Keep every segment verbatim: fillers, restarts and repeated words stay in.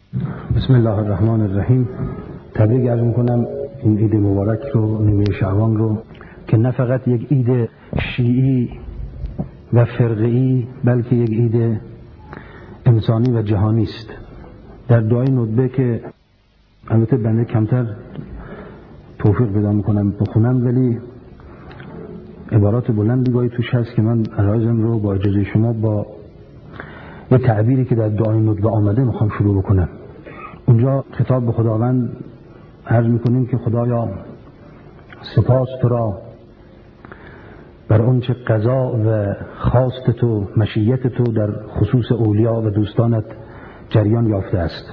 بسم الله الرحمن الرحیم. تبریک عرض میکنم این عید مبارک رو، نیمه شعبان رو، که نه فقط یک عید شیعی و فرقه‌ای بلکه یک عید انسانی و جهانی است. در دعای ندبه که البته بنده کمتر توفیق پیدا میکنم بخونم، ولی عبارات بلندی گاهی توش هست که من عرایزم رو با اجازه شما با یه تعبیری که در دعای ندبه آمده میخوام شروع بکنم. اونجا خطاب به خداوند عرض میکنیم که خدایا سپاس تو را بر اون چه قضا و خواست تو، مشیت تو در خصوص اولیا و دوستانت جریان یافته است،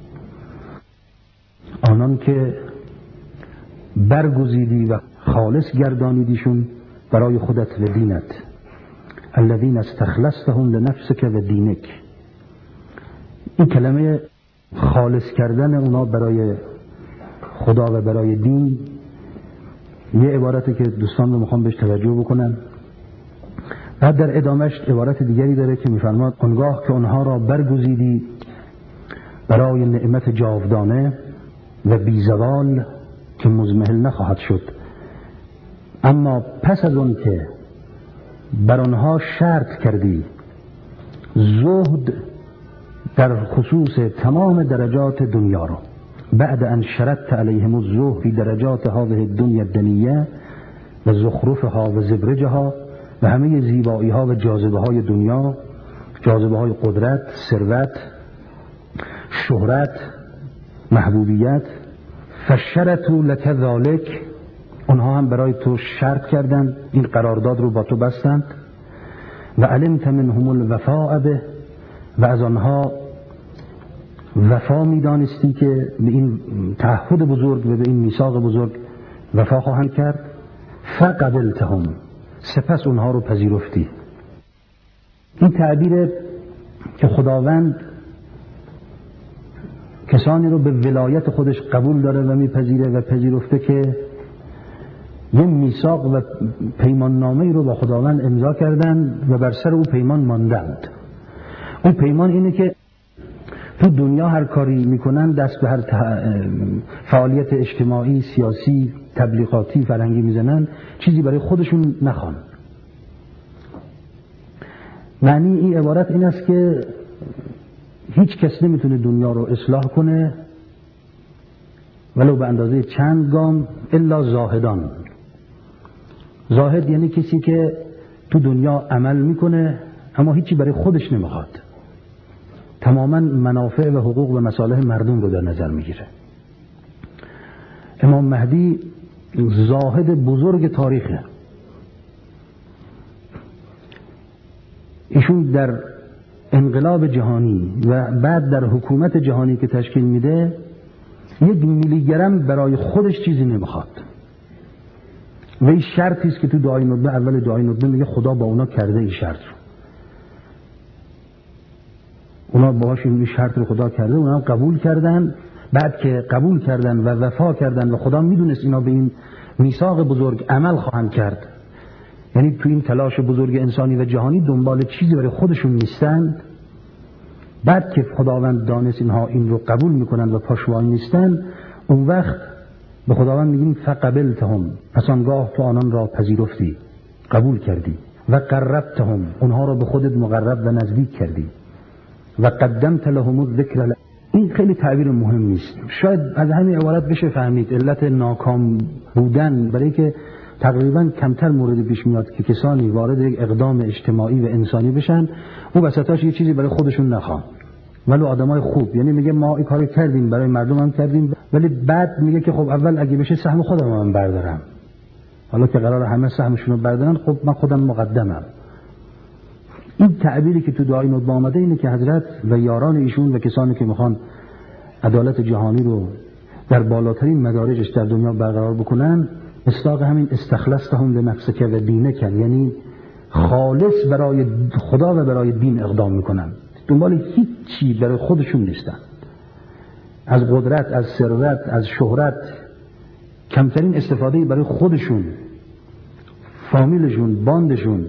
آنان که برگزیدی و خالص گردانیدیشون برای خودت و دینت، الذین استخلصتهم لنفسک و دینک. این کلمه خالص کردن اونا برای خدا و برای دین یه عبارتی که دوستان رو میخوام بهش توجه بکنن. بعد در ادامهش عبارت دیگری داره که میفرماد آنگاه که اونها را برگزیدی برای نعمت جاودانه و بیزوال که مزمحل نخواهد شد، اما پس از اون که بر آنها شرط کردی زهد در خصوص تمام درجات دنیا رو، بعد ان شرطت علیهم الزهد فی درجات هذه الدنیا الدنیه و زخرفها و زبرجها و همه زیبایی ها و جاذبه های دنیا، جاذبه های قدرت، ثروت، شهرت، محبوبیت. فشرطوا لک ذلک، اونها هم برای تو شرط کردن، این قرارداد رو با تو بستند. و علمت منهم الوفاء به، و از آنها وفا میدانستی که به این تعهد بزرگ و به این میثاق بزرگ وفا خواهند کرد. فقبلتهم، سپس اونها رو پذیرفتی. این تعبیر که خداوند کسانی رو به ولایت خودش قبول داره و میپذیره و پذیرفته که یه میثاق و پیمان نامه‌ای رو با خداوند امضا کردن و بر سر او پیمان ماندند. اون پیمان اینه که تو دنیا هر کاری میکنن، دست به هر فعالیت اجتماعی، سیاسی، تبلیغاتی، فرهنگی میزنن، چیزی برای خودشون نخوان. معنی این عبارت این است که هیچ کس نمیتونه دنیا رو اصلاح کنه ولو به اندازه چند گام، الا زاهدان. زاهد یعنی کسی که تو دنیا عمل میکنه اما هیچی برای خودش نمیخواد، تماما منافع و حقوق و مصالح مردم رو در نظر میگیره. امام مهدی زاهد بزرگ تاریخه. ایشون در انقلاب جهانی و بعد در حکومت جهانی که تشکیل میده یک میلی گرم برای خودش چیزی نمیخواد. و این شرطی است که تو دعای ندبه، اول دعای ندبه میگه خدا با اونا کرده این شرط رو. اونا باهاش این شرط رو خدا کرده، اونا قبول کردن. بعد که قبول کردن و وفا کردن و خدا میدونست اینا به این میثاق بزرگ عمل خواهند کرد، یعنی تو این تلاش بزرگ انسانی و جهانی دنبال چیزی برای خودشون نیستند. بعد که خداوند دانست اینها این رو قبول میکنن و پاشوایی نیستن، اون وقت به خداوند میگیم فقبلتهم، پس آنگاه تو آنان را پذیرفتی، قبول کردی. و قربتهم، اونها را به خودت مقرب و نزدیک کردی. و قدمت لهم الذکر. این خیلی تعبیر مهم نیست، شاید از همین عبارت بشه فهمید علت ناکام بودن، برای که تقریبا کمتر مورد پیش میاد که کسانی وارد یک اقدام اجتماعی و انسانی بشن او وسطاش یه چیزی برای خودشون نخوان، ولی آدمای خوب، یعنی میگه ما این کارو کردیم برای مردم هم کردیم، ولی بعد میگه که خب اول اگه بشه سهم خودم من بردارم، حالا که قرار همه سهمشون رو بردارن خب من خودم مقدمم. این تعبیری که تو دعای ندبه آمده اینه که حضرت و یاران ایشون و کسانی که میخوان عدالت جهانی رو در بالاترین مدارجش در دنیا برقرار بکنن، مصداق همین استخلصتهم لنفسک و دینک، یعنی خالص برای خدا و برای دین اقدام میکنن، دنبال هیچ چی برای خودشون نیستن. از قدرت، از ثروت، از شهرت کمترین استفاده برای خودشون، فامیلشون، باندشون،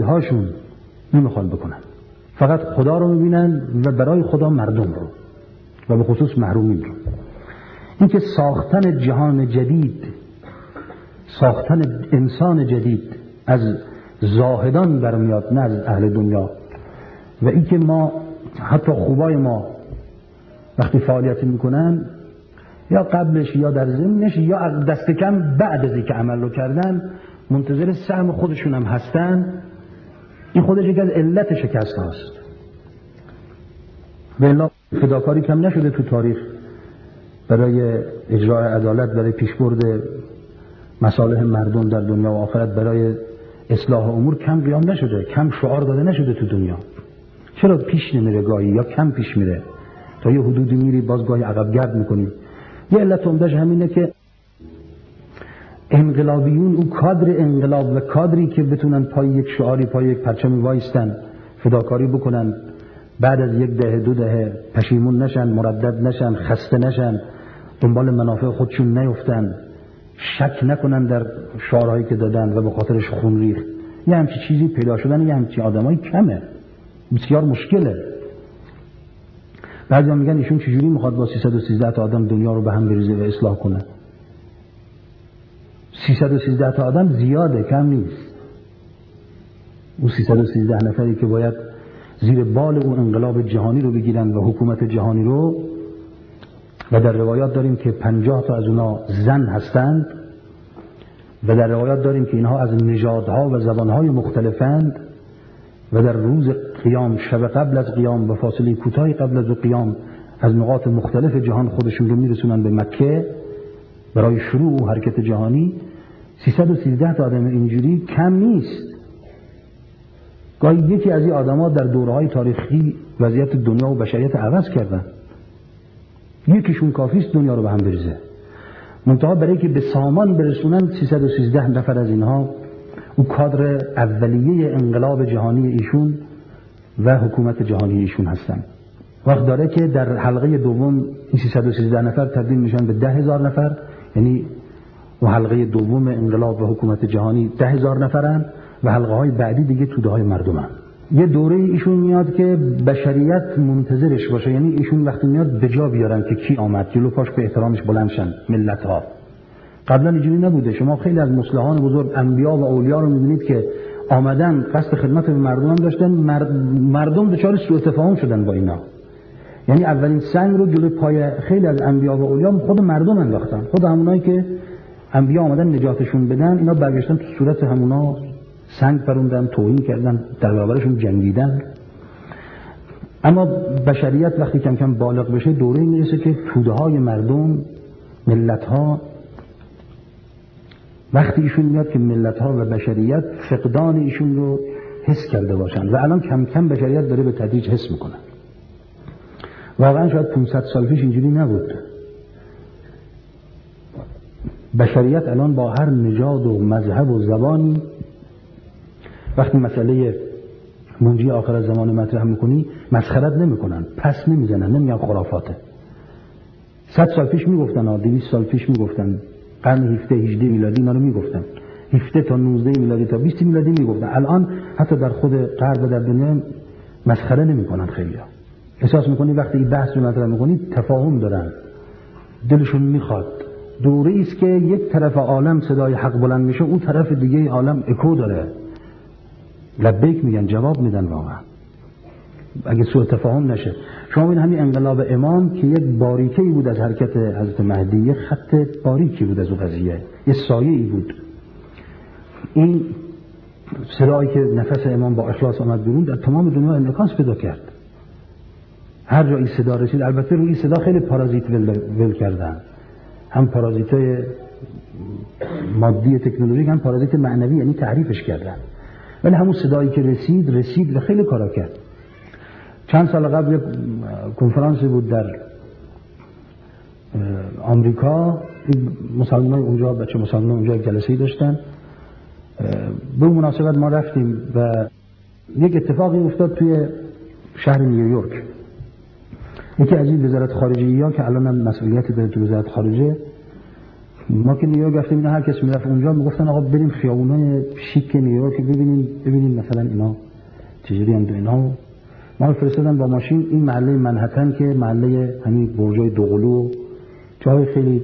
مریدهاشون نمیخوان بکنن. فقط خدا رو میبینن و برای خدا مردم رو. و به خصوص محرومین رو. این که ساختن جهان جدید، ساختن انسان جدید از زاهدان برمیاد، نه از اهل دنیا. و این که ما حتی خوبای ما وقتی فعالیت میکنن یا قبلش یا در ضمنش یا دست کم بعد از اینکه عمل رو کردن منتظر سهم خودشون هم هستن، این خودش یک از علت شکست هاست. به الا فداکاری کم نشده تو تاریخ برای اجرای عدالت، برای پیشبرد مصالح مردم در دنیا و آخرت، برای اصلاح امور کم قیام نشده، کم شعار داده نشده تو دنیا. چرا پیش نمیره گاهی یا کم پیش میره؟ تا یه حدودی میری باز گاهی عقب گرد میکنی. یه علت عمده‌اش همینه که انقلابیون، اون کادر انقلاب و کادری که بتونن پای یک شعاری، پای یک پرچمی وایستن، فداکاری بکنن، بعد از یک دهه دو دهه پشیمون نشن، مردد نشن، خسته نشن، دنبال منافع خودشون نیفتن، شک نکنن در شعارهایی که دادن و به خاطرش خون ریخت. یه همچی چیزی پیدا شدن یه همچی آدمایی کمه، بسیار مشکله. بعضی هم میگن ایشون چجوری میخواد با سیصد و سیزده تا آدم دنیا رو به هم بریزه و اصلاح کنه. سیصد و سیزده تا آدم زیاده، کم نیست. اون سیصد و سیزده نفری که باید زیر بال اون انقلاب جهانی رو بگیرن و حکومت جهانی رو، و در روایات داریم که پنجاه تا از اونا زن هستند و در روایات داریم که اینها از نژادها و زبانهای مختلفند و در روز قیام، شب قبل از قیام و فاصله کوتاهی قبل از قیام از نقاط مختلف جهان خودشون رو میرسونن به مکه برای شروع و حرکت جهانی. سیصد و سیزده تا آدم اینجوری کم نیست. گاهی یکی از این آدم‌ها در دوره‌های تاریخی وضعیت دنیا و بشریت عوض کردن. یکیشون کافیست دنیا رو به هم بریزه. منتها برای که به سامان برسونن سیصد و سیزده نفر از اینها اون کادر اولیه انقلاب جهانی ایشون و حکومت جهانی ایشون هستن. وقت داره که در حلقه دوم این سیصد و سیزده نفر تبدیل میشن به ده هزار نفر، یعنی و حلقه دوم انقلاب و حکومت جهانی ده هزار نفرن و حلقه های بعدی دیگه توده های مردمن. یه دوره ایشون میاد که بشریت منتظرش باشه، یعنی ایشون وقتی میاد به جا بیارن که کی آمد، جلو پاش به احترامش بلند شن ملت ها. قبلا اینجوری نبوده. شما خیلی از مصلحان بزرگ، انبیا و اولیا رو میبینید که آمدن قصد خدمت به مردم هم داشتن، مردم دچار سوء تفاهم شدن با اینا. یعنی اولین سنگ رو جلوی پای خیلی از انبیا و اولیا خود مردم انداختن. خود همونایی که انبیا آمدن نجاتشون بدن، اینا برگشتن تو صورت همونا سنگ پروندن، توهین کردن، در برابرشون جنگیدن. اما بشریت وقتی کم کم بالغ بشه دوره‌ای میرسه که توده های مردم، ملت ها، وقتی ایشون میاد که ملت ها و بشریت فقدان ایشون رو حس کرده باشن و الان کم کم بشریت داره به تدریج حس میکنه. واقعا شاید پانصد سال پیش اینجوری نبود. بشریت الان با هر نژاد و مذهب و زبانی وقتی مسئله منجی آخر از زمان مطرح میکنی مسخرت نمیکنن، پس نمیزنن، نمیگن خرافاته. صد سال پیش میگفتن، ها دویست سال پیش میگفتن، قرن هفده هجده میلادی اینا رو میگفتن، هفده تا نوزده میلادی تا بیست میلادی میگفتن. الان حتی در خود غرب و در دنیا مسخره نمیکنن. خیلی احساس میکنی وقتی این بحث رو مطرح میکنی تفاهم دارن، دلشون میخواد. دوره است که یک طرف عالم صدای حق بلند میشه، اون طرف دیگه عالم اکو داره، لبیک میگن، جواب میدن. واقعا اگه سوء تفاهم نشه. شما این همین انقلاب امام که یک باریکه‌ای بود از حرکت حضرت مهدی، یک خط باریکی بود از اون قضیه، یه سایه‌ای بود. این صدایی که نفس امام با اخلاص آمد بیرون در تمام دنیا انعکاس پیدا کرد. هر جا این صدا رسید، البته روی صدا خیلی پارازیت ول, ول کردن، هم پارازیتای مادی تکنولوژیک، هم پارازیت معنوی، یعنی تعریفش کردن. ولی همون صدایی که رسید رسید و خیلی کارا کرد. چند سال قبل یک کنفرانسی بود در آمریکا، مسلمان اونجا، بچه مسلمان اونجا جلسه‌ای داشتن. به مناسبت ما رفتیم و یک اتفاقی افتاد توی شهر نیویورک. یکی از این وزارت خارجه ها که الان هم مسئولیتی داره تو وزارت خارجه، ما که نیویورک رفتیم، اینا هر کس میرفت اونجا میگفتن آقا بریم خیابونای شیک نیویورک ببینیم ببینیم مثلا اینا چجوری هم اینا ما فرستادن با ماشین این محله منهتن که محله همین برجای دوقلو، جای خیلی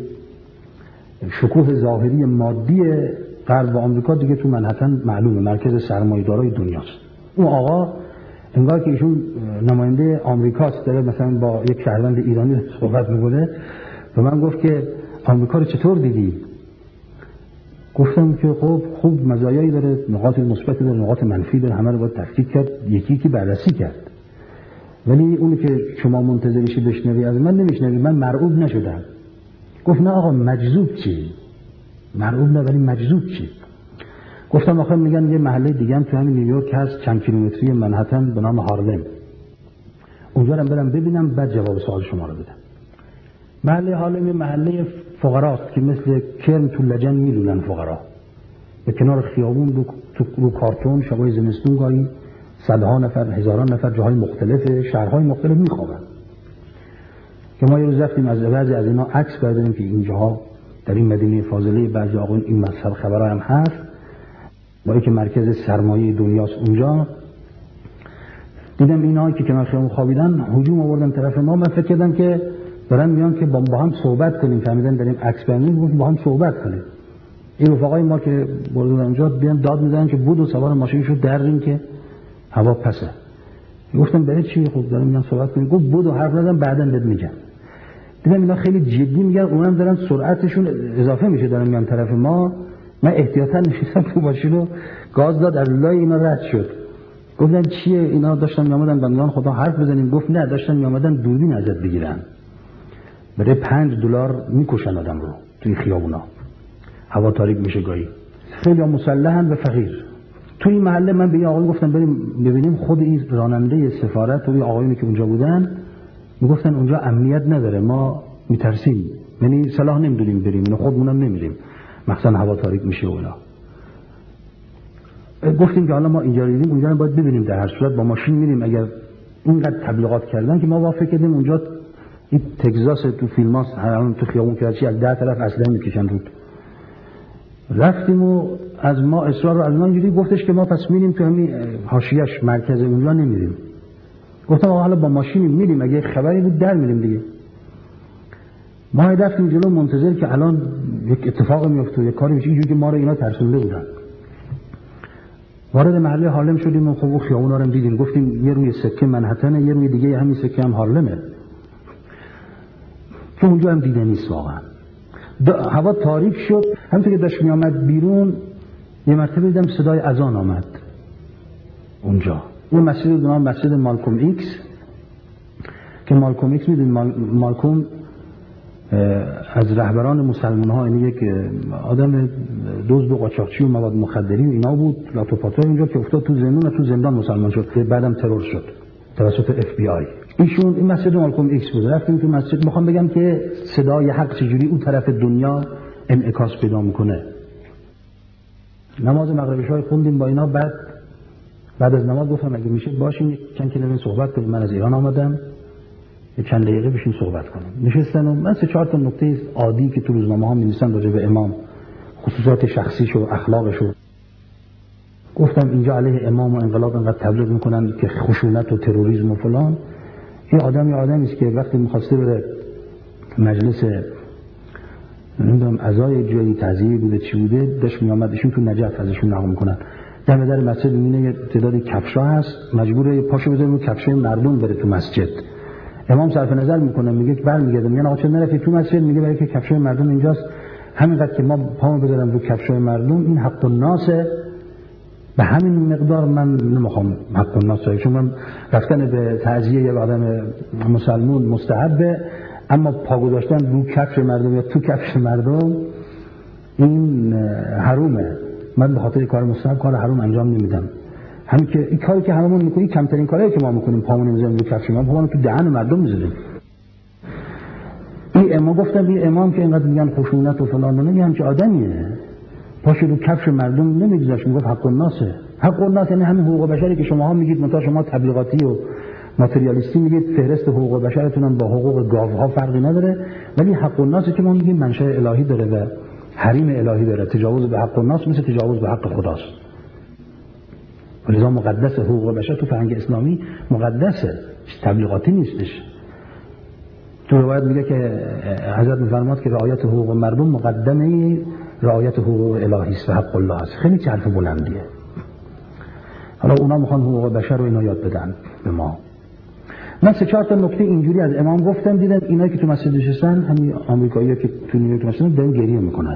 شکوه ظاهری مادی غرب و آمریکا دیگه تو منهتن معلومه مرکز سرمایه‌دارای دنیاست. اون آقا انگار که ایشون نماینده آمریکاست، داره مثلا با یک شهروند ایرانی صحبت میکنه و من گفت که آمریکا رو چطور دیدی؟ گفتم که خب خوب مزایایی داره، نقاط مثبتی داره، نقاط منفی داره، همه رو باید تفکیک کرد، یکی یکی بررسی کرد. ولی اونی که شما منتظرشی بشنوی از من نمیشنوی، من مرعوب نشدم. گفت نه آقا مجذوب چی؟ مرعوب نه ولی مجذوب چی؟ گفتم آخه میگن یه محله دیگه هم تو همین نیویورک هست چند کیلومتری منهتن به نام هارلم، اونجا رو برم ببینم بعد جواب سوال شما رو بدم. محله هارلم یه محله فقراست که مثل کرم تو لجن میلونن فقرا، به کنار خیابون رو, رو کارتون شبای زمستون گاهی صدها نفر هزاران نفر جاهای مختلف شهرهای مختلف میخوابن. که ما یه روز رفتیم از بعضی از اینا عکس برداریم که اینجاها در این مدینه فاضله بعضی آقایون این مذهب خبرها هم هست، با اینکه مرکز سرمایه دنیاست اونجا. دیدم اینا که کنار خیابون خوابیدن هجوم آوردن طرف ما. من فکر کردم که دارن میان که با هم صحبت کنیم، فهمیدن داریم عکس برداریم با هم صحبت کنیم. این رفقای ما که بردن اونجا بیان داد میزنن که بود و سوار ماشین شد درین که هوا پسه. گفتم برای چی؟ خب دارم میان صحبت کنیم. گفت بود و حرف نزن بعداً بهت میگم. دیدم اینا خیلی جدی میگن، اونم دارن سرعتشون اضافه میشه دارن میان طرف ما. من احتیاطاً نشستم تو ماشین رو گاز داد از لای اینا رد شد. گفتن چیه؟ اینا داشتن میامدن بندگان خدا حرف بزنیم. گفت نه داشتن میامدن دوربین ازت بگیرن، برای پنج دلار میکشن آدم رو توی خیابونا، هوا تاریک میشه گاهی. خیلی مسلحن و فقیر. توی این محله من به این آقای گفتم بریم ببینیم. خود این راننده سفارت و آقایونی که اونجا بودن میگفتن اونجا امنیت نداره، ما میترسیم، یعنی صلاح نمیدونیم بریم، اینو خودمونم نمیریم، مخصوصا هوا تاریک میشه و اینا. گفتیم که حالا ما اینجا دیدیم اونجا رو باید ببینیم. در هر صورت با ماشین میریم. اگر اینقدر تبلیغات کردن که ما وافق کردیم اونجا این تگزاس تو فیلماست، هر تو خیابون کرچی از ده طرف اصلا میکشن رود. رفتیم و از ما اصرار رو از ما اینجوری گفتش که ما پس میریم تو همین حاشیه‌اش مرکز اونجا نمیریم. گفتم آقا حالا با ماشین میریم، اگه خبری بود در میریم دیگه. ما رفتیم جلو منتظر که الان یک اتفاق میفته، یک کاری میشه، اینجوری که ما رو اینا ترسونده بودن. وارد محله هارلم شدیم و خب خیابونا رو دیدیم. گفتیم یه روی سکه منهتن، یه روی دیگه همین سکه هم هارلمه، که اونجا هم دیده نیست واقعا. هوا تاریک شد. همونطور که داشت می آمد بیرون یه مرتبه دیدم صدای اذان آمد اونجا. اون مسجد به نام مسجد مالکوم ایکس، که مالکوم ایکس میدونید مالکوم از رهبران مسلمان ها، یعنی یک آدم دزد و قاچاقچی و مواد مخدری و اینا بود، لاتوپاتای اونجا که افتاد تو زندان و تو زندان مسلمان شد، بعدم ترور شد توسط اف بی آی. ایشون این مسجد مالکوم ایکس بود. رفتیم تو مسجد. میخوام بگم که صدای حق چجوری اون طرف دنیا انعکاس پیدا میکنه. نماز مغرب شای خوندیم با اینا. بعد بعد از نماز گفتم اگه میشه باشین چند کلمه صحبت کنیم، من از ایران آمدم، یه چند دقیقه بشین صحبت کنیم. نشستن و من سه چهار تا نکته عادی که تو روزنامه ها می‌نویسن راجع به امام، خصوصات شخصیش و اخلاقش، گفتم اینجا علیه امام و انقلاب انقدر تبلیغ میکنن که خشونت و تروریسم و فلان. این آدم یه آدمی است که وقتی می‌خواسته بره مجلس نمیدونم عزای جایی تعزیه بوده چی بوده، داشت میامد ایشون تو نجف ازشون نقل میکنن. در در مسجد میبینه یه تعدادی کفشا هست، مجبوره پاشو بذاره رو کفشای مردم بره تو مسجد. امام صرف نظر میکنه، میگه برمیگرده میگن آقا چرا نرفتی تو مسجد؟ میگه برای که کفشای مردم اینجاست، همینقدر که ما پامو بذارم رو کفشای مردم این حق الناس، به همین مقدار من نمیخوام حق الناس، چون من رفتن به تعزیه یه آدم مسلمون مستحبه، اما پا گذاشتن رو کفش مردم یا تو کفش مردم این حرومه. من به خاطر کار مستحب کار حروم انجام نمیدم. همین که این کاری که هممون میکنیم کمترین کاری که ما میکنیم، پامون میذاریم رو کفش مردم، پامون تو دهن مردم میذاریم. این امام گفتم این امام که اینقدر میگن خشونت و فلان و نمیگن چه آدمیه، پاشو رو کفش مردم نمیگذاشت، میگفت حق الناسه. حق الناس یعنی همین حقوق بشری که شماها میگید، متا شما تبلیغاتی و ماتریالیستی میگید فهرست حقوق بشرتون با حقوق گاوها فرقی نداره، ولی حق الناس که ما میگیم منشأ الهی داره و حریم الهی داره. تجاوز به حق الناس مثل تجاوز به حق خداست. ولذا مقدس حقوق بشر تو فرهنگ اسلامی مقدسه، تبلیغاتی نیستش. تو روایت میگه که حضرت میفرماد که رعایت حقوق مردم مقدمه رعایت حقوق الهی است و حق الله است. خیلی حرف بلندیه. حالا اونا میخوان حقوق بشر رو اینا یاد بدن به ما. من سه چهار تا نکته اینجوری از امام گفتم، دیدم اینایی که تو مسجد نشستن همین آمریکایی‌ها که تو نیویورک نشستن دارن گریه میکنن.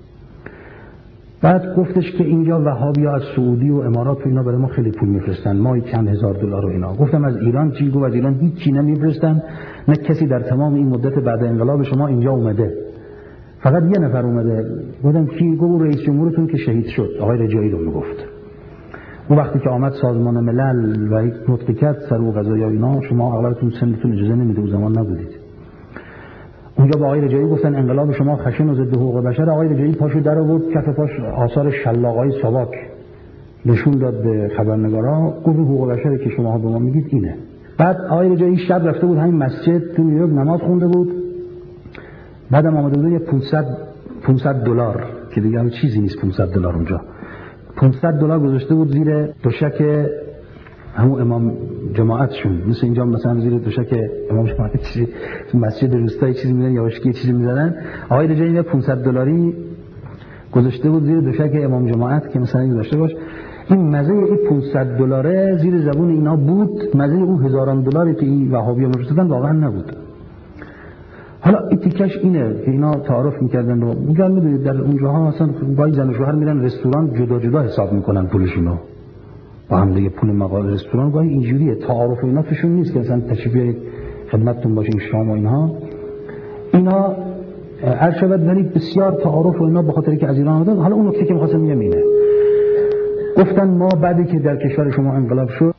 بعد گفتش که اینجا وهابی‌ها از سعودی و امارات و اینا برای ما خیلی پول میفرستن، ماهی چند هزار دلار و اینا. گفتم از ایران چی؟ گفت از ایران هیچ چی نمیفرستن، نه کسی در تمام این مدت بعد انقلاب شما اینجا اومده، فقط یه نفر اومده. گفتم کی؟ گفت رئیس جمهورتون که شهید شد، آقای رجایی رو میگفت. اون وقتی که آمد سازمان ملل و یک نطقی کرد سر و قضایا اینا، شما اغلبتون سنتون اجازه نمیده، اون زمان نبودید. اونجا با آقای رجایی گفتن انقلاب شما خشن و ضد حقوق بشر. آقای رجایی پاشو در آورد، کف پاش آثار شلاقای ساواک نشون داد به خبرنگارا، گفت حقوق بشر که شما به ما میگید اینه. بعد آقای رجایی شب رفته بود همین مسجد تو نیویورک نماز خونده بود، بعدم آمده بود یه پانصد دلار که دیگه چیزی نیست، پانصد دلار اونجا پانصد دلار گذاشته بود زیر دوشک همون امام جماعتشون، مثل اینجا مثلا زیر دوشک امام جماعت چیزی تو مسجد روستایی چیزی میذارن یا وشکی چیزی میذارن. آقای رجایی پانصد دلاری گذاشته بود زیر دوشک امام جماعت که مثلا داشته باش. این مزه این پانصد دلاره زیر زبون اینا بود، مزه اون هزاران دلاری که این وهابی‌ها می‌فرستادن واقعا نبود. حالا این تیکش اینه که اینا تعارف میکردن رو میگن، میدونید در اونجاها اصلا با زن و شوهر میرن رستوران جدا جدا حساب میکنن پولشونو با هم دیگه، پول مقاله رستوران گاهی اینجوریه، تعارف و اینا توشون نیست که مثلا تشریف خدمتتون باشه این شام و اینها. اینا ارشد ولی بسیار تعارف و اینا به خاطر که از ایران آمدن. حالا اون نکته که می‌خواستم بگم اینه، گفتن ما بعدی که در کشور شما انقلاب شد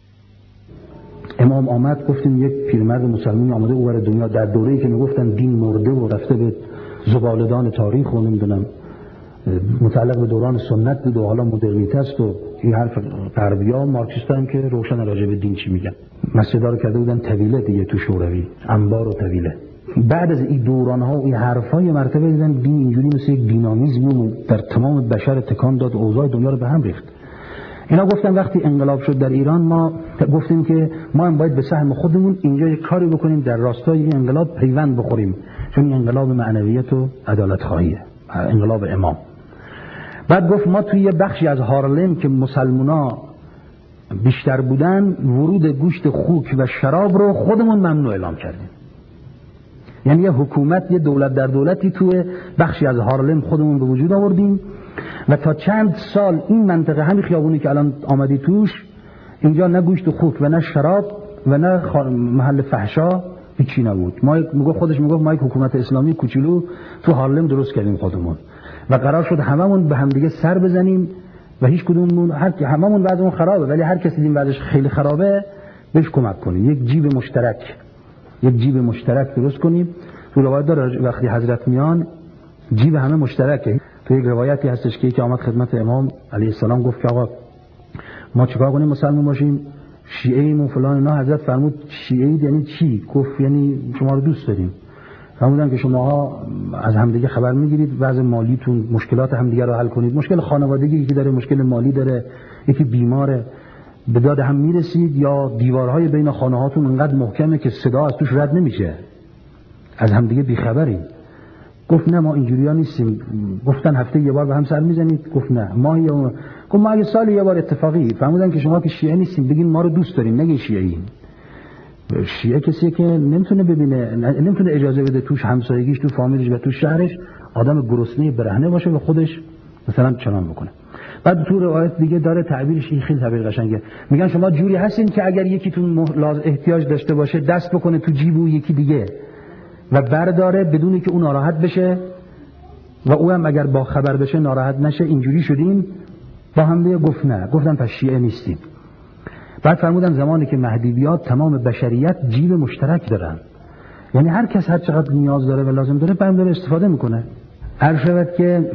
امام آمد، گفتیم یک پیرمرد مسلمانی آمده اوور دنیا در دوره‌ای که میگفتن دین مرده و رفته به زباله‌دان تاریخ و نمیدونم متعلق به دوران سنت بود و حالا مدرنیته است و این حرف غربی‌ها مارکسیست‌ها هم که روشن راجع به دین چی میگن. مسجدها رو کرده بودن طویله دیگه تو شوروی، انبار و طویله. بعد از این دوران‌ها و این حرف‌های مرتبه دیدن دین اینجوری مثل یک دینامیزمی در تمام بشر تکان داد، اوضاع دنیا رو به هم ریخت. اینا گفتن وقتی انقلاب شد در ایران ما گفتیم که ما هم باید به سهم خودمون اینجا یک کاری بکنیم در راستای این انقلاب پیوند بخوریم، چون این انقلاب معنویت و عدالت خواهیه، انقلاب امام. بعد گفت ما توی یه بخشی از هارلم که مسلمونا بیشتر بودن ورود گوشت خوک و شراب رو خودمون ممنوع اعلام کردیم. یعنی یه حکومت، یه دولت در دولتی توی بخشی از هارلم خودمون به وجود آوردیم و تا چند سال این منطقه همین خیابونی که الان آمدی توش اینجا نه گوشت خوک و نه شراب و نه محل فحشا هیچی نبود. ما میگه خودش میگه ما یک حکومت اسلامی کوچولو تو هارلم درست کردیم خودمون و قرار شد هممون به هم دیگه سر بزنیم و هیچ کدوممون هر هممون بعضمون خرابه ولی هر کسی دین بعدش خیلی خرابه بهش کمک کنیم، یک جیب مشترک یک جیب مشترک درست کنیم. تو روایت داره وقتی حضرت میان جیب همه مشترکه. تو یک روایتی هستش که یکی آمد خدمت امام علیه السلام گفت که آقا ما چیکار کنیم مسلمان باشیم، شیعه ایم و فلان اینا. حضرت فرمود شیعه اید یعنی چی؟ گفت یعنی شما رو دوست داریم. فرمودن که شماها از همدیگه خبر میگیرید، وضع مالیتون مشکلات همدیگه رو حل کنید، مشکل خانوادگی یکی داره، مشکل مالی داره، یکی بیماره، به داد هم میرسید، یا دیوارهای بین خانه هاتون انقدر محکمه که صدا از توش رد نمیشه، از همدیگه بیخبریم. گفت نه ما اینجوریا نیستیم. گفتن هفته یه بار به هم سر میزنید؟ گفت نه ماهی یا گفت ما اگه سال یه بار اتفاقی. فرمودن که شما که شیعه نیستین بگین ما رو دوست دارین، نگین شیعه ایم. شیعه کسی که نمیتونه ببینه، نمیتونه اجازه بده توش همسایگیش، تو فامیلش و تو شهرش آدم گرسنه برهنه باشه و خودش مثلا چنان بکنه. بعد تو روایت دیگه داره تعبیرش این خیلی تعبیر قشنگه، میگن شما جوری هستین که اگر یکیتون احتیاج داشته باشه دست بکنه تو جیب و یکی دیگه و برداره بدونی که اون ناراحت بشه و او هم اگر با خبر بشه ناراحت نشه. اینجوری شدیم با هم دیگه. گفت نه. گفتن پس شیعه نیستیم. بعد فرمودن زمانی که مهدی بیاد تمام بشریت جیب مشترک دارن، یعنی هر کس هر چقدر نیاز داره و لازم داره برام داره استفاده میکنه. هر شود که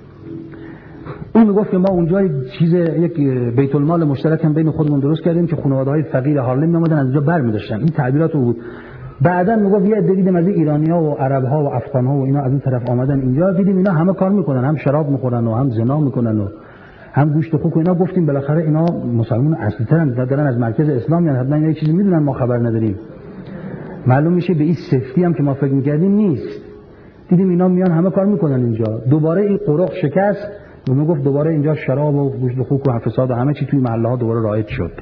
اون میگفت که ما اونجا چیز یک بیت المال مشترک هم بین خودمون درست کردیم که خانواده‌های فقیر هارلم میامدن از اونجا برمی‌داشتن. این تعبیرات بود. بعداً میگفت یه عده دیدیم از ایرانی‌ها و عرب‌ها و افغان‌ها و اینا از اون طرف آمدن اینجا، دیدیم اینا همه کار میکنن، هم شراب میخورن و هم زنا میکنن و هم گوشت خوک و اینا گفتیم بالاخره اینا مسلمان اصلی ترن، دارن از مرکز اسلام، یعنی حتما اینا چیزی میدونن ما خبر نداریم. معلوم میشه به این سفتی هم که ما فکر میکردیم نیست. دیدیم اینا میان همه کار میکنن اینجا. دوباره این قرق شکست و میگفت دوباره اینجا شراب و گوشت خوک و فساد و همه چی توی محله ها دوباره رایج شد.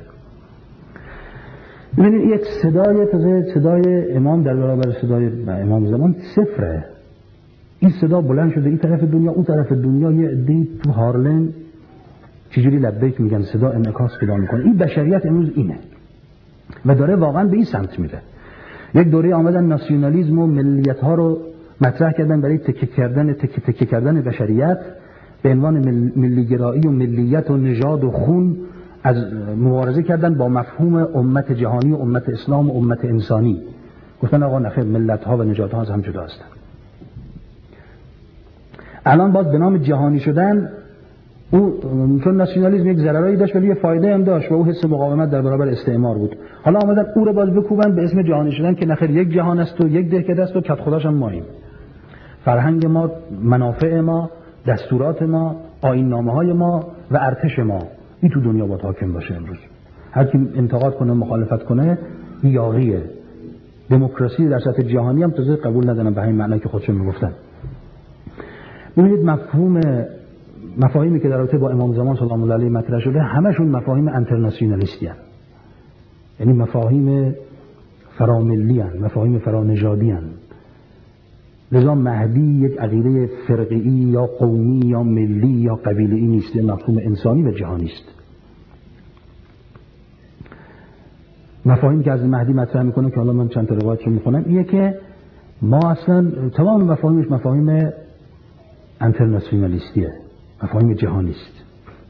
ببینید یک صدای تازه صدای امام در برابر صدای امام زمان صفره. این صدا بلند شده این طرف دنیا اون طرف دنیا، یه عده‌ای تو هارلم چجوری لبیک میگن، صدا انعکاس پیدا میکنه. این بشریت امروز اینه و داره واقعا به این سمت میره. یک دوره آمدن ناسیونالیسم و ملیت ها رو مطرح کردن برای تکه کردن تکه تکه کردن بشریت به عنوان مل... ملیگرایی و ملیت و نژاد و خون، از مبارزه کردن با مفهوم امت جهانی و امت اسلام و امت انسانی. گفتن آقا نخیر، ملت ها و نژاد ها از هم جدا هستند. الان باز به نام جهانی شدن، او چون ناسیونالیسم یک ضررایی داشت ولی یه فایده هم داشت و او حس مقاومت در برابر استعمار بود، حالا آمدن او رو باز بکوبن به اسم جهانی شدن که نخیر یک جهان است و یک دهکده است و کت خداش هم ماییم. فرهنگ ما، منافع ما، دستورات ما، آیین نامه های ما و ارتش ما این تو دنیا باید حاکم باشه. امروز هر کی انتقاد کنه مخالفت کنه یاغیه. دموکراسی در سطح جهانی هم تازه قبول ندارن به همین معنی که خودشون میگفتن. ببینید مفهوم مفاهیمی که در رابطه با امام زمان سلام الله علیه مطرح شده همشون مفاهیم انترناسیونالیستی هستند، یعنی مفاهیم فراملی هستند، مفاهیم فرانژادی هستند. لذا مهدی یک عقیده فرقی یا قومی یا ملی یا قبیله‌ای نیست، مفهوم انسانی و جهانی است. مفاهیمی که از مهدی مطرح میکنه که حالا من چند تا روایت رو میخونم، اینه که ما اصلا تمام مفاهیمش مفاهیم انترناسیونالیستیه، مفاهیم جهانی است.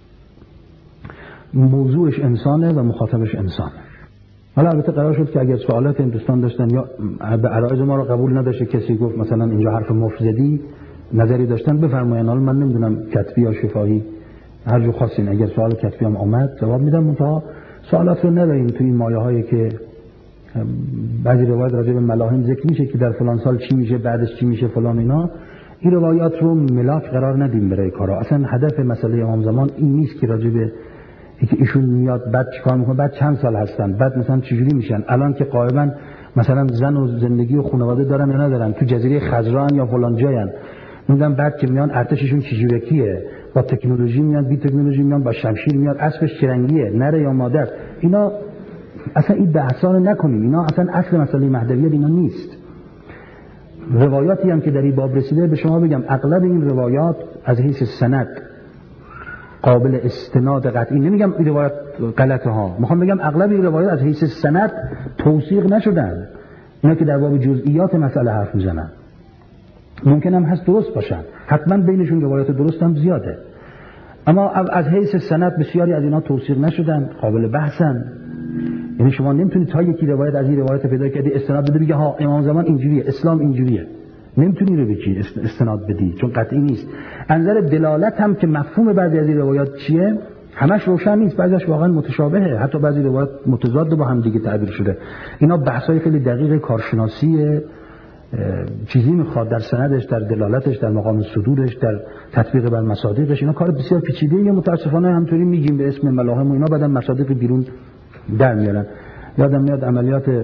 موضوعش انسانه و مخاطبش انسانه. حالا البته قرار شد که اگر سوالات این دوستان داشتن یا به عرایض ما رو قبول نداشته، کسی گفت مثلا اینجا حرف مفزدی نظری داشتن بفرمایید. حالا من نمیدونم کتبی یا شفاهی هر جو خواستین، اگر سوال کتبی هم آمد جواب میدم. منتها سوالات رو نبریم تو این مایه هایی که بعضی روایت راجع به ملاحم ذکر میشه که در فلان سال چی میشه، بعدش چی میشه فلان اینا. این روایات رو ملاک قرار ندیم برای کارا. اصلا هدف مسئله امام زمان این نیست که راجع به اینکه ایشون میاد بعد چیکار میکنه، بعد چند سال هستن، بعد مثلا چجوری میشن، الان که غالبا مثلا زن و زندگی و خانواده دارن یا ندارن، تو جزیره خضران یا فلان جاین، میگن بعد که میان ارتششون چجوریه، با تکنولوژی میاد، بی تکنولوژی میاد، با شمشیر میاد، اسبش چرنگیه، نره یا مادر. اینا اصلا این بحثا رو نکنیم، اینا اصلا اصل مسئله مهدویت اینا نیست. روایاتی هم که در این باب رسیده به شما بگم اغلب این روایات از حیث سند قابل استناد قطعی، نمیگم این روایات غلطه ها، میخوام بگم اغلب این روایات از حیث سند توثیق نشدن. اینا که در باب جزئیات مسئله حرف میزنن ممکن هم هست درست باشن، حتما بینشون روایات درست هم زیاده، اما از حیث سند بسیاری از اینا توثیق نشدن، قابل بحثن. یعنی شما نمیتونید تا یکی روایت از این روایت پیدا کردی استناد بده بگی ها امام زمان اینجوریه، اسلام اینجوریه، نمیتونی رو بگی استناد بدی چون قطعی نیست. از نظر دلالت هم که مفهوم بعضی از این روایات چیه همش روشن نیست، بعضیش واقعا متشابهه، حتی بعضی روایات متضاد با هم دیگه تعبیر شده. اینا بحثای خیلی دقیق کارشناسی چیزی میخواد در سندش، در دلالتش، در مقام صدورش، در تطبیق بر مصادیقش. اینا کار بسیار پیچیده‌ایه، متاسفانه همطوری میگیم به اسم ملاحم و اینا، بعدن مصادیق بیرون در میارن. یادم میاد عملیات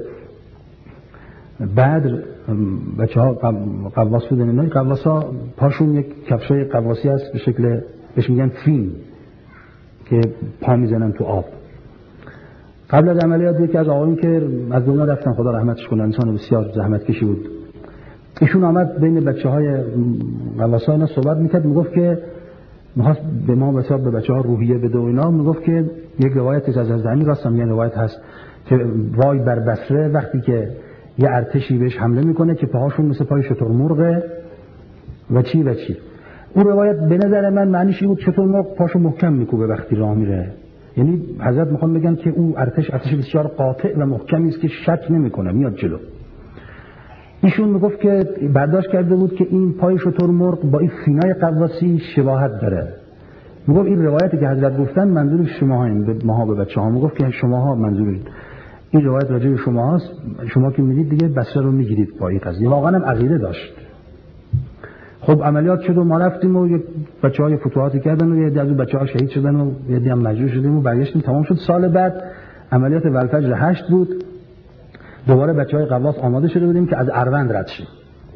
بدر بچه‌ها قواس بودن، اینا قواسا پاشون یک کفشای قواسی هست به شکل بهش میگن فین که پا میزنن تو آب. قبل از عملیات یکی از آقایون که از دنیا رفتن خدا رحمتش کنه، انسان بسیار زحمت کشی بود، ایشون آمد بین بچه‌های قواسا اینا صحبت میکرد، میگفت که میخواست به ما حساب به بچه‌ها روحیه بده و اینا. میگفت که یک روایت از از همین راستم یه روایت هست که وای بر بصره وقتی که یه ارتشی بهش حمله میکنه که پاهاشون مثل پای شترمرغ و چی و چی. اون روایت به نظر من معنیش این بود شترمرغ پاشو محکم میکوبه وقتی راه میره، یعنی حضرت میخوان بگن که اون ارتش ارتش بسیار قاطع و محکمی است که شک نمیکنه میاد جلو. ایشون میگفت که برداشت کرده بود که این پای شترمرغ با این فینای قواسی شباهت داره. میگفت این روایتی که حضرت گفتن منظور شما هستین، به ماها به بچه‌ها. میگفت که شماها منظورید این روایت راجع به شما هست، شما که میدید دیگه بصره رو میگیرید با این قضیه. واقعا هم عقیده داشت. خب عملیات شد و ما رفتیم و بچه‌های فتوحاتی کردن و یه عده از اون بچه‌ها شهید شدن و یه عده هم مجروح شدیم و برگشتیم تمام شد. سال بعد عملیات ولفجر هشت بود. دوباره بچه‌های قواس آماده شده بودیم که از اروند رد شیم.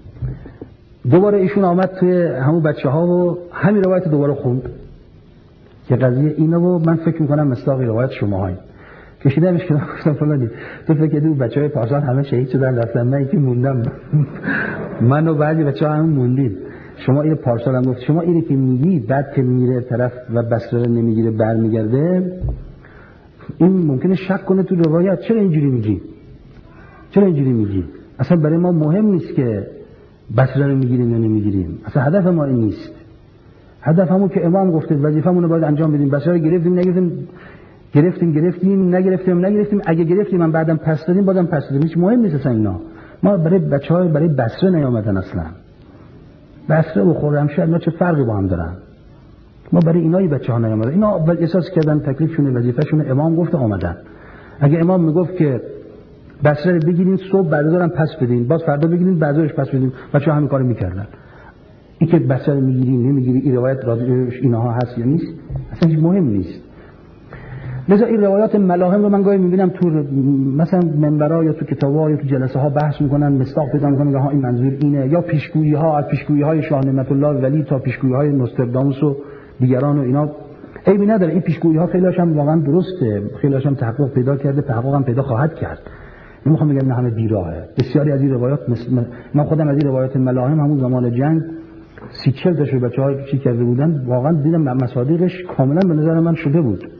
دوباره ایشون آمد توی همون بچه‌ها و همین روایت دوباره خوند که قضیه اینه و من فکر می‌کنم مصداق روایت شماهایی کشیدمش که گفتم فلانی تو فکر کردی بچه‌های پارسال همه شهید شدن رفتن، من یکی موندم. من و بعضی بچه‌ها هم موندیم. شما این پارسال هم گفت شما اینی که میگی بعد که میره طرف و بصره رو نمیگیره برمیگرده، این ممکنه شک کنه تو روایت. چرا اینجوری میگی؟ چرا اینجوری میگی؟ اصلا برای ما مهم نیست که بصره رو میگیریم یا نمیگیریم. اصلا هدف ما این نیست. هدف همون که امام گفته وظیفه‌مون رو باید انجام بدیم. بصره رو گرفتیم نگرفتیم گرفتیم گرفتیم نگرفتیم نگرفتیم اگه گرفتیم من بعدم پس دادیم بازم پس دادیم. هیچ مهم نیست اصلا اینا. ما برای بچه‌ها برای بصره نیامدن اصلا. بصره و خرمشهر اینا چه فرقی با هم دارن؟ ما برای اینای بچه‌ها نیامدن. اینا احساس کردن تکلیفشون وظیفه‌شون امام گفته آمدن. اگه امام میگفت که بصره رو بگیرین صبح بعدازم پس بدین، باز فردا بگیرین بعدازش پس بدین، بچه‌ها همین کارو میکردن. این که بصره رو میگیرین نمیگیری این روایت راجعش اینها هست یا نیست اصلا هیچ مهم نیست. لذا این روایات ملاهم رو من گاهی میبینم تو مثلا منبرها یا تو کتاب‌ها یا تو جلسه ها بحث میکنن، مصداق پیدا میکنن که ها این منظور اینه، یا پیشگویی ها از پیشگویی های شاه نعمت الله ولی تا پیشگویی های نوستراداموس و دیگران و اینا عیبی نداره. این پیشگویی ها خیلی‌هاش هم واقعا درسته، خیلی‌هاش هم تحقق پیدا کرده، تحقق هم پیدا خواهد کرد. نمیخوام بگم نه همه بیراهه. بسیاری از این روایات مثل من خودم از این روایات ملاهم همون زمان جنگ سی چهل تاش بچه‌ها چی کرده بودن واقعا دیدم مصادیقش کاملا به نظر من شده بود،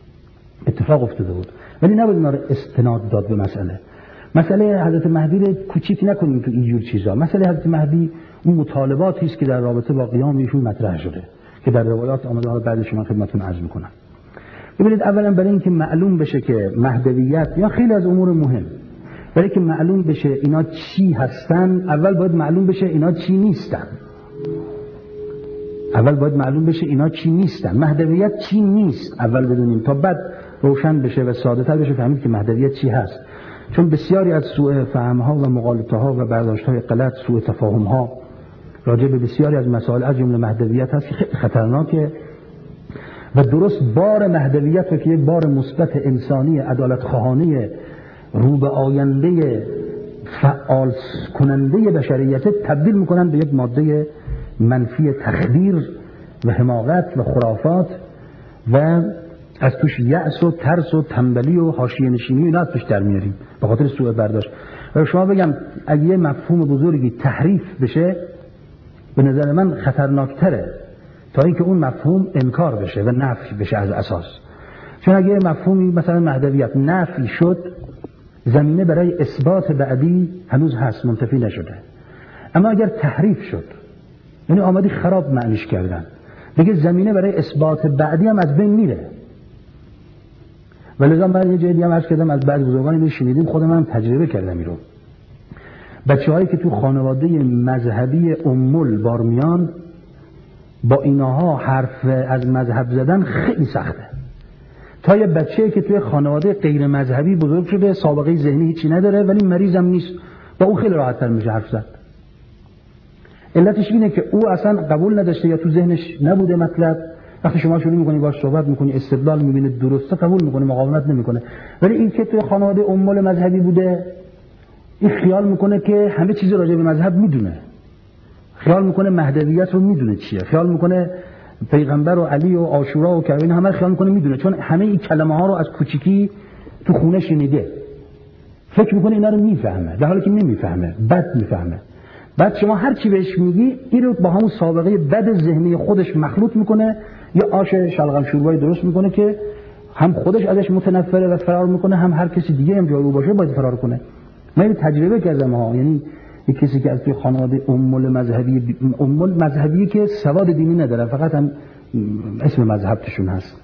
اتفاق افتاده بود، ولی نباید اینا رو استناد داد به مسئله. مسئله حضرت مهدی رو کوچیک نکنیم تو اینجور چیزا. مسئله حضرت مهدی اون مطالباتی است که در رابطه با قیام ایشون مطرح شده که در روایات آمده، حالا بعدش من خدمتتون عرض میکنم. ببینید اولا برای اینکه معلوم بشه که مهدویت یا خیلی از امور مهم، برای اینکه معلوم بشه اینا چی هستن، اول باید معلوم بشه اینا چی نیستن. اول باید معلوم بشه اینا چی نیستن. مهدویت چی نیست اول بدونیم تا بعد روشن بشه و ساده تر بشه فهمید که مهدویت چی هست. چون بسیاری از سوء فهم‌ها و مغالطه‌ها و برداشت‌های غلط، سوء تفاهم‌ها راجع به بسیاری از مسائل از جمله مهدویت هست که خیلی خطرناکه و درست بار مهدویت رو که یک بار مثبت انسانی عدالت خواهانه رو به آینده فعال کننده بشریت تبدیل میکنن به یک ماده منفی تخدیر و حماقت و خرافات و از توش یأس و ترس و تنبلی و حاشیه نشینی اینا از توش در میاریم به خاطر سوء برداشت. و شما بگم اگه یه مفهوم بزرگی تحریف بشه به نظر من خطرناکتره تا اینکه اون مفهوم انکار بشه و نفی بشه از اساس. چون اگه مفهومی مثلا مهدویت نفی شد زمینه برای اثبات بعدی هنوز هست، منتفی نشده. اما اگر تحریف شد یعنی آمدی خراب معنیش کردن دیگه زمینه برای اثبات بعدی هم از بین میره. ولذا من یه جایی هم عرض کردم از بعض بزرگانی رو شنیدیم، خودم هم تجربه کردم این رو. بچه‌هایی که تو خانواده مذهبی امول بارمیان با اینها حرف از مذهب زدن خیلی سخته. تا یه بچه‌ای که توی خانواده غیر مذهبی بزرگ شده، سابقه ذهنی هیچی نداره ولی مریضم نیست، با اون خیلی راحت‌تر میشه حرف زد. علتش اینه که او اصلا قبول نداشته یا تو ذهنش نبوده مطلب. وقتی شما شروع می‌کنی باهاش صحبت می‌کنی، استدلال می‌بینه درسته قبول می‌کنه، مقاومت نمی‌کنه. ولی این که توی خانواده امول مذهبی بوده این خیال می‌کنه که همه چیز راجع به مذهب می‌دونه، خیال می‌کنه مهدویت رو می‌دونه چیه، خیال می‌کنه پیغمبر و علی و عاشورا و کربلا همه خیال می‌کنه می‌دونه، چون همه این کلمه‌ها رو از کوچیکی تو خونه شنیده. فکر می‌کنه اینا رو می‌فهمه در حالی که نمی‌فهمه، بد می‌فهمه. بعد شما هر چی بهش میگی این رو با همون سابقه بد ذهنی خودش مخلوط میکنه، یا آش شلغم شوربایی درست میکنه که هم خودش ازش متنفره و فرار میکنه، هم هر کسی دیگه هم جای او باشه باید فرار کنه. من این تجربه کردم ها، یعنی یک کسی که از توی خانواده امول مذهبی امول مذهبی که سواد دینی نداره، فقط هم اسم مذهب توشون هست،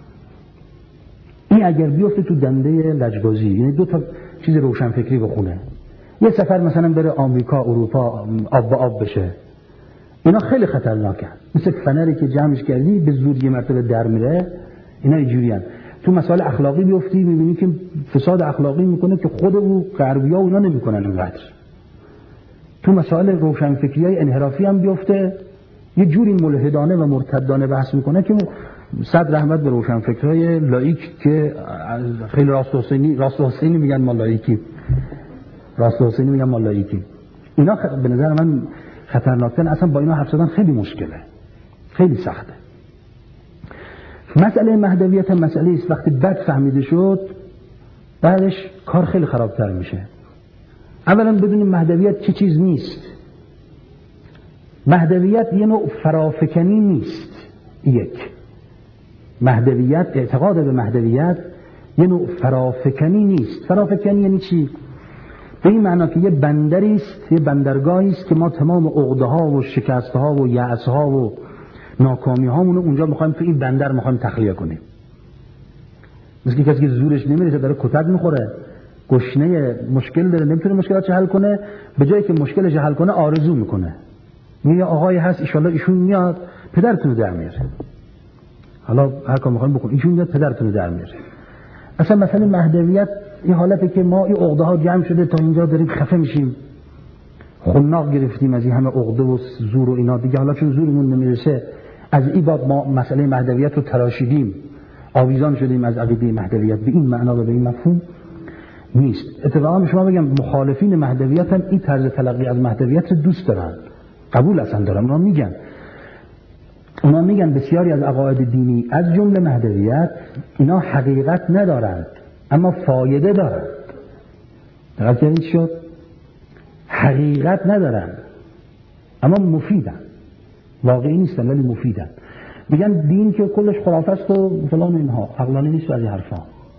این اگر بیفته تو دنده لجبازی، یعنی دو تا چیز روشنفکری بخونه، یه سفر مثلا بره آمریکا اروپا آب با آب بشه، اینا خیلی خطرناکه. مثل فنری که جمعش کردی به زور یه مرتبه در میره، اینا اینجوریان. تو مسائل اخلاقی بیفتی میبینی که فساد اخلاقی میکنه که خود او غربی‌ها اونا نمیکنن اینقدر. تو مسائل روشنفکری‌های انحرافی هم بیفته، یه جوری ملحدانه و مرتدانه بحث میکنه که صد رحمت به روشنفکرهای لایک که خیلی راست حسینی راست حسینی میگن ما لایکی، راست حسینی میگن ما لایکی. اینا خ... به نظر من خطرناکترن. اصلا با اینا حرف زدن خیلی مشکله، خیلی سخته. مسئله مهدویت هم مسئله است وقتی بد فهمیده شد بعدش کار خیلی خرابتر میشه. اولا بدونیم مهدویت چه چیز نیست. مهدویت یه نوع فرافکنی نیست. یک، مهدویت، اعتقاد به مهدویت یه نوع فرافکنی نیست. فرافکنی یعنی چی؟ به این معنا که یه بندری است، یه بندرگاهی است که ما تمام عقده ها و شکست ها و یأس ها و ناکامی هامون رو اونجا میخوایم تو این بندر میخوایم تخلیه کنیم. مثل کسی که زورش نمیرسه داره کتک میخوره، گشنه، مشکل داره، نمیتونه مشکلاتش حل کنه، به جایی که مشکلش حل کنه آرزو میکنه. میگه آقای هست ان شاءالله ایشون میاد پدرتون در میاره. حالا هر کار میخوایم بکن، ایشون میاد پدرتون در میاره. اصلا مثلا مهدویت این حالته که ما این عقده ها جمع شده تا اینجا داریم خفه میشیم، خناق گرفتیم از این همه عقده و زور و اینا دیگه، حالا چون زورمون نمیرسه از این باب ما مسئله مهدویت رو تراشیدیم، آویزان شدیم از عقیده مهدویت. به این معنا و به این مفهوم نیست. اتفاقا شما بگم مخالفین مهدویت هم این طرز تلقی از مهدویت رو دوست دارن، قبول اصلا دارن. اونا میگن اونا میگن بسیاری از عقاید دینی از جمله مهدویت اینا حقیقت ندارند اما فایده دارند. دقیق کردید شد؟ حقیقت ندارند اما مفیدن، واقعی نیستن ولی مفیدن. میگن دین که کلش خرافه است و فلان اینها، عقلانی نیست و از این حرفا.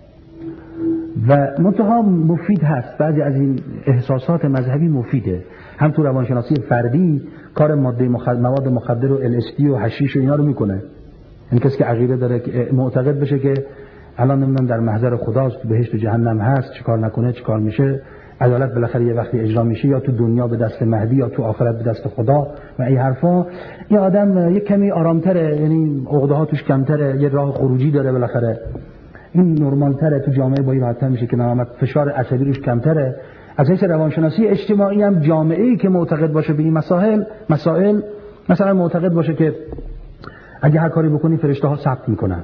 و منتها مفید هست، بعضی از این احساسات مذهبی مفیده. هم تو روانشناسی فردی کار ماده مخدر، مواد مخدر و ال اس دی و حشیش و اینا رو میکنه. این کسی که عقیده داره که معتقد بشه که الان نمیدونم در محضر خداست، بهشت و جهنم هست، چیکار نکنه چیکار میشه، عدالت بالاخره یه وقتی اجرا میشه، یا تو دنیا به دست مهدی یا تو آخرت به دست خدا و این حرفا. این آدم یک کمی آرامتره، یعنی عقده ها توش کمتره، یه راه خروجی داره بالاخره، این نرمالتره، تو جامعه با این راحت‌تر میشه که نامت فشار عصبی روش کمتره. از حیث روانشناسی اجتماعی هم جامعه‌ای که معتقد باشه به این مسائل مسائل مثلا معتقد باشه که اگه هر کاری بکنی فرشته‌ها ثبت میکنن،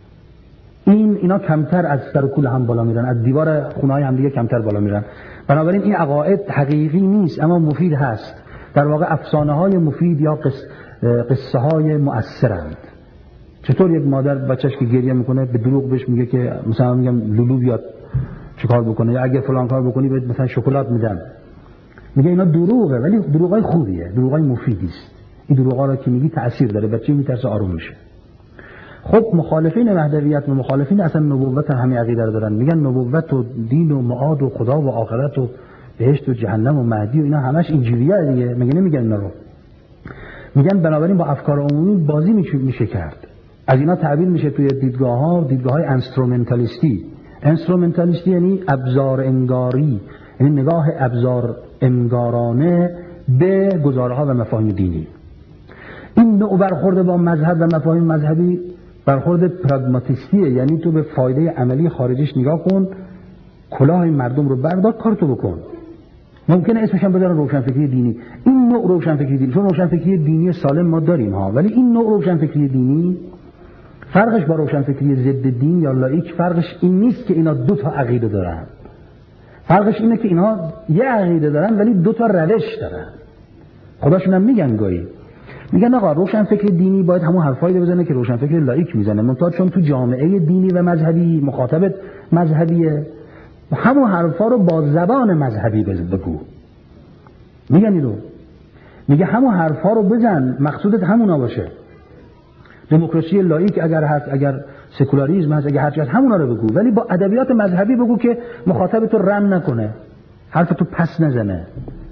این اینا کمتر از سر کول هم بالا میرن، از دیوار خونه‌های هم دیگه کمتر بالا میرن. بنابراین این عقاید حقیقی نیست اما مفید هست. در واقع افسانه‌های مفید یا قص... قصه های مؤثرند. چطور یک مادر بچه‌ش که گریه میکنه به دروغ بهش میگه که مثلا میگم لولو بیاد چیکار بکنه، یا اگه فلان کار بکنی بهت مثلا شکلات میدم. میگه اینا دروغه ولی دروغای خوبیه، دروغای مفیدی است. این دروغا رو که میگی تأثیر داره، بچه میترسه آروم میشه. خب مخالفین مهدویت و مخالفین اصلا نبوت همین عقیده رو دارن. میگن نبوت و دین و معاد و خدا و آخرت و بهشت و جهنم و مهدی و اینا همش اینجوریه دیگه. میگن نمیگن اینا رو. میگن بنابراین با افکار عمومی بازی میشه کرد. از اینا تعبیر میشه توی دیدگاه ها دیدگاه های انسترومنتالیستی. انسترومنتالیستی یعنی ابزار انگاری، یعنی نگاه ابزار انگارانه به گزارها و مفاهیم دینی. این نوع برخورد با مذهب و مفاهیم مذهبی برخورد پراگماتیستیه، یعنی تو به فایده عملی خارجیش نگاه کن، کلاه مردم رو بردار، کارتو بکن. ممکنه اسمش هم بذارن روشنفکری دینی. این نوع روشنفکری دینی، چون روشنفکری دینی سالم ما داریم ها، ولی این نوع روشنفکری دینی فرقش با روشنفکری ضد دین یا لایک فرقش این نیست که اینا دو تا عقیده دارن. فرقش اینه که اینا یه عقیده دارن ولی دو تا روش دارن. خداشون هم میگن گاهی میگن آقا روشنفکر دینی باید همون حرفایی بزنه که روشنفکر لایک میزنه، منتها چون تو جامعه دینی و مذهبی مخاطب مذهبیه همون حرفا رو با زبان مذهبی بگو. میگن اینو، میگه همون حرفا رو بزن، مقصودت همونا باشه. دموکراسی لایک اگر هست، اگر سکولاریسم هست، اگر هر چیز همونا رو بگو، ولی با ادبیات مذهبی بگو که مخاطب تو رم نکنه، حرف تو پس نزنه.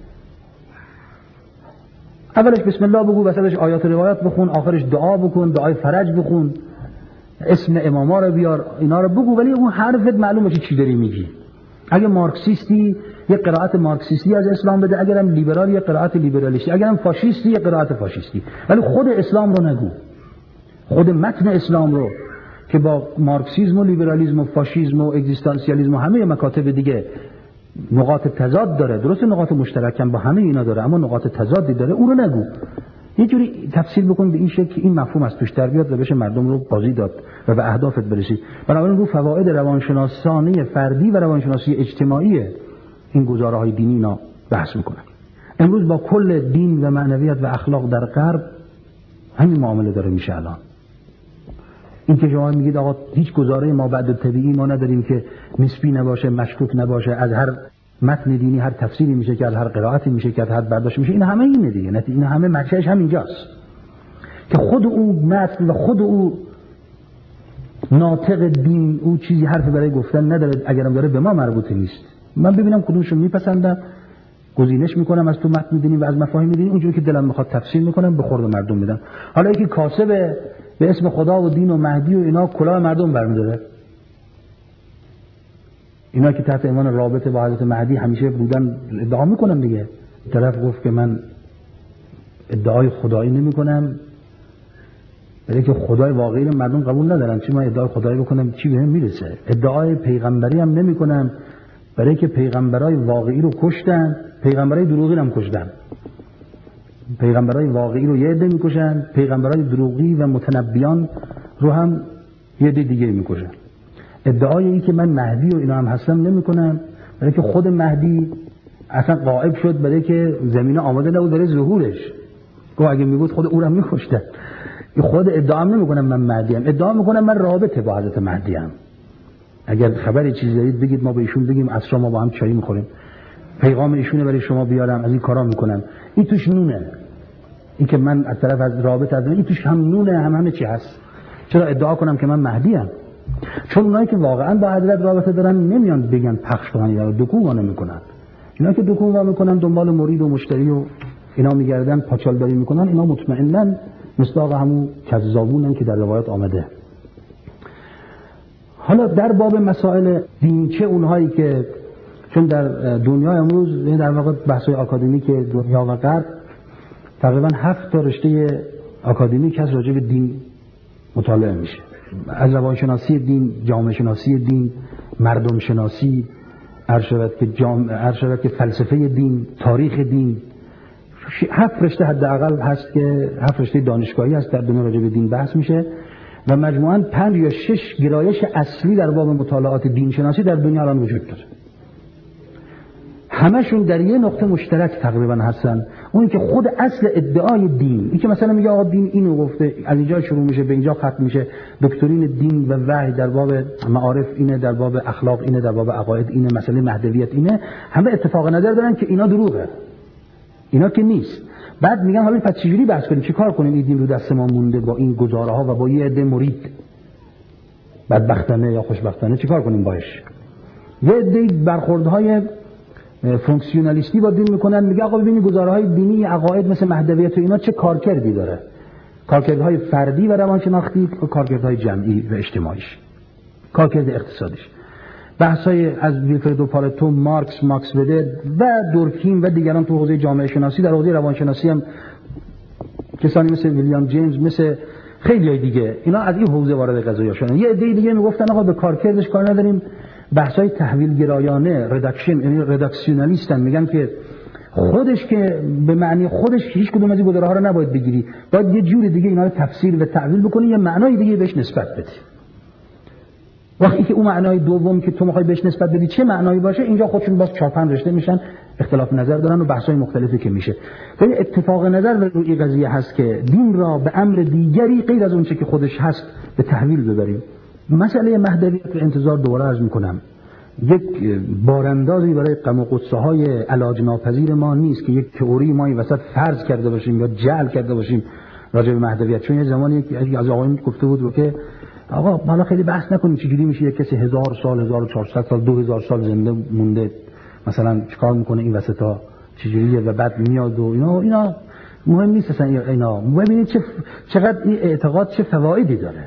اولش بسم الله بگو، وسطش آیات روایات بخون، آخرش دعا بکن، دعای فرج بخون، اسم اماما رو بیار، اینا رو بگو، ولی اون حرفت معلومه چی داری میگی. اگه مارکسیستی یه قرائت مارکسیستی از اسلام بده، اگرم لیبرال یه قرائت لیبرالیستی، اگرم فاشیستی یه قرائت فاشیستی، ولی خود اسلام رو نگو، خود متن اسلام رو که با مارکسیسم و لیبرالیسم و فاشیسم و اگزیستانسیالیسم و همه مکاتب دیگه نقاط تضاد داره، درسته نقاط مشترک هم با همه اینا داره، اما نقاط تضادی داره، اون رو نگو. یه جوری تفسیر بکن به این شکل که این مفهوم از توش در بیاد و بشه مردم رو بازی داد و به اهدافت برسی. بنابراین رو فواید روانشناسانه فردی و روانشناسی اجتماعی این گزاره‌های دینی اینا بحث میکنن. امروز با کل دین و معنویت و اخلاق در غرب همین معامله داره میشه الان. این که شما میگید آقا هیچ گزاره ما بعد طبیعی ما نداریم که نسبی نباشه، مشکوک نباشه، از هر متن دینی هر تفسیری میشه که از هر قرائتی میشه که از هر برداشت میشه، این همه اینه دیگه، نه این همه منشأش همینجاست که خود او متن و خود او ناطق دین او چیزی حرفی برای گفتن نداره، اگرم داره به ما مربوطه نیست. من ببینم کدومشون میپسندم گزینش میکنم از تو متن دینی و از مفاهیم دینی، اونجوری که دلم میخواد تفسیر میکنم به خورد مردم میدم. حالا یکی کاسب به اسم خدا و دین و مهدی و اینا کلاه مردم برمی‌داره، اینا که تحت عنوان رابطه با حضرت مهدی همیشه بودن ادعا میکنن دیگه. طرف گفت که من ادعای خدایی نمیکنم، برای که خدای واقعی رو مردم قبول ندارن، چی من ادعای خدایی بکنم چی بهم میرسه. ادعای پیغمبری هم نمیکنم، برای که پیغمبرای واقعی رو کشتن، پیغمبرای دروغی هم کشتن. پیغمبرای واقعی رو یه عده میکشن، پیغمبرای دروغی و متنبیان رو هم یه عده دیگه میکشن. ادعای این که من مهدی و اینا هم هستم نمیکنم، برای که خود مهدی اصلا غائب شد، برای که زمینه آماده نبود برای ظهورش. گفت اگه میگفت خود او رو هم میکشتن. خود ادعا نمیکنم من مهدی ام، ادعا میکنم من رابطه با حضرت مهدی ام. اگر خبری چیزی دارید بگید ما به ایشون بگیم، عصرا ما با هم چای میخوریم، پیغام ایشونه برای شما بیارم، از این کارا میکنم. این توش نونه، این که من از طرف از رابطه از این توش هم نونه هم همه چی هست. چرا ادعا کنم که من مهدی ام؟ چون اونایی که واقعا با حضرت رابطه دارن نمیان بگن پخش کنن یا دکون نمیکنن. اینا که دکون میکنن دنبال مرید و مشتری و اینا میگردن پاچالداری میکنن، اینا مطمئناً مصداق همون کذابونن که در روایات آمده. حالا در باب مسائل دینچه اونهایی که چون در دنیا امروز در واقع بحث‌های آکادمیک دنیا و غرب تقریبا هفت تا رشته آکادمیک هست راجع به دین مطالعه میشه، از روانشناسی دین، جامعه شناسی دین، مردم شناسی، ارشد که جامعه ارشد که فلسفه دین، تاریخ دین، هفت رشته حداقل هست که هفت رشته دانشگاهی هست در دنیا راجع به دین بحث میشه و مجموعاً پنج یا شش گرایش اصلی در باب مطالعات دین شناسی در دنیا الان وجود داره. همشون در یه نقطه مشترک تقریبا هستن، اون که خود اصل ادعای دین، این که مثلا میگه آقا دین اینو گفته، از اینجا شروع میشه به اینجا ختم میشه، دکترین دین و وحی در باب معارف اینه، در باب اخلاق اینه، در باب عقاید اینه، مسئله مهدویت اینه، همه اتفاق نظر دارن که اینا دروغه، اینا که نیست. بعد میگن حالا پس چجوری بحث کنیم، چی کار کنیم، این دین رو دست ما مونده با این گزاره ها و با یه عده مرید بدبختانه یا خوشبختانه، چی کار کنیم باش؟ یه عده برخوردهای فونکسیونالیستی با دین میکنن، میگه آقا ببینید گزاره‌های دینی عقاید مثل مهدویت و اینا چه کارکردی داره، کارکردهای فردی و روانشناختی و کارکردهای جمعی و اجتماعیش، کارکرد اقتصادیش. بحث‌های از ویلفردو پارتو، مارکس، ماکس وبر و دورکهیم و دیگران تو حوزه جامعه شناسی، در حوزه روانشناسی هم کسانی مثل ویلیام جیمز، مثل خیلیای دیگه، اینا از این حوزه وارد قضیه شدن. یه عده دیگه میگفتن آقا به کارکردش کار نداریم، بحث‌های تحویل گرایانه، ردکشن، یعنی ردکسیونالیستن، میگن که خودش که به معنی خودش هیچ کدوم از این گزاره‌ها رو نباید بگیری، باید یه جور دیگه اینا رو تفسیر و تعویل بکنی، یه معنای دیگه بهش نسبت بدی. وقتی که اون معنای دوم که تو می‌خوای بهش نسبت بدی چه معنایی باشه، اینجا خودشون باز چهار پنج رشته میشن، اختلاف نظر دارن و بحث‌های مختلفی که میشه. ولی اتفاق نظر به روی قضیه هست که دین را به امر دیگری غیر از اون چه که خودش هست به تحویل ببریم. مسئله مهدویت رو انتظار دوباره عرض می‌کنم، یک باراندازی برای غم و غصه‌های علاج ناپذیر ما نیست که یک تئوری ما این وسط فرض کرده باشیم یا جعل کرده باشیم راجع به مهدویت. چون یه زمانی از آقایون گفته بود که آقا حالا خیلی بحث نکنیم چجوری میشه یک کسی هزار سال، هزار و چهارصد سال، دو هزار سال زنده مونده، مثلا چیکار میکنه این وسطا چجوریه و بعد میاد و اینا اینا مهم نیست اصلا. اینا ببینید چه چقدر این اعتقاد چه فوایدی داره،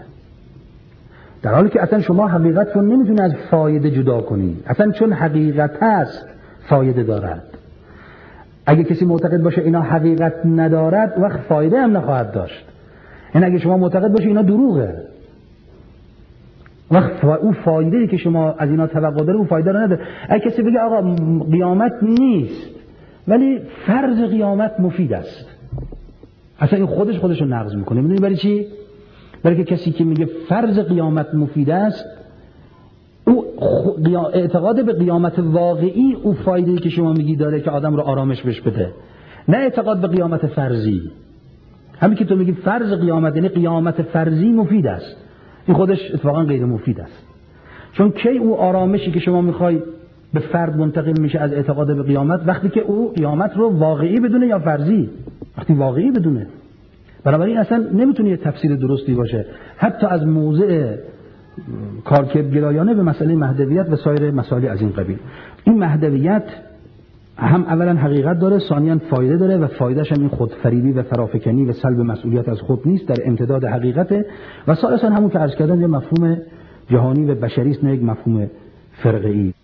در حالی که اصلا شما حقیقت رو نمیتونید از فایده جدا کنید، اصلا چون حقیقت هست فایده دارد. اگه کسی معتقد باشه اینا حقیقت ندارد وقت فایده هم نخواهد داشت. یعنی اگه شما معتقد باشه اینا دروغه وقت او فایده‌ای که شما از اینا توقع داره، او فایده رو نداره. اگه کسی بگه آقا قیامت نیست ولی فرض قیامت مفید است، اصلا این خودش خودش رو نقض میکنه. میدونی برای چی؟ برای که کسی که میگه فرض قیامت مفید است، او اعتقاد به قیامت واقعی او فایده‌ای که شما میگی داره که آدم رو آرامش بهش بده، نه اعتقاد به قیامت فرضی. همین که تو میگی فرض قیامت یعنی قیامت فرضی مفید است، این خودش اتفاقا غیر مفید است. چون کی او آرامشی که شما میخوای به فرد منتقل میشه از اعتقاد به قیامت؟ وقتی که او قیامت رو واقعی بدونه یا فرضی. وقتی واقعی بدونه، بنابراین اصلا نمیتونه یه تفسیر درستی باشه، حتی از موضع کارکردگرایانه به مسئله مهدویت و سایر مسائل از این قبیل. این مهدویت هم اولا حقیقت داره، ثانیاً فایده داره و فایدهش هم این خودفریبی و فرافکنی و سلب مسئولیت از خود نیست، در امتداد حقیقته، و ثالثاً همون که عرض کردم یه مفهوم جهانی و بشری است، نه یک مفهوم فرقه‌ای.